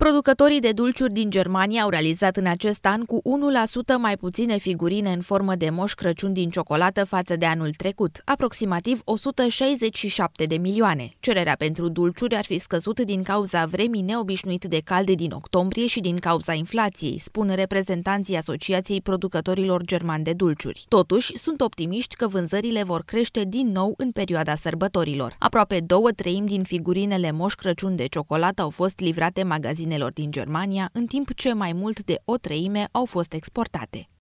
Producătorii de dulciuri din Germania au realizat în acest an cu 1% mai puține figurine în formă de Moș Crăciun din ciocolată față de anul trecut, aproximativ 167 de milioane. Cererea pentru dulciuri ar fi scăzut din cauza vremii neobișnuit de calde din octombrie și din cauza inflației, spun reprezentanții Asociației Producătorilor Germani de Dulciuri. Totuși, sunt optimiști că vânzările vor crește din nou în perioada sărbătorilor. Aproape 2/3 din figurinele Moș Crăciun de ciocolată au fost livrate magazinelor din Germania, în timp ce mai mult de 1/3 au fost exportate.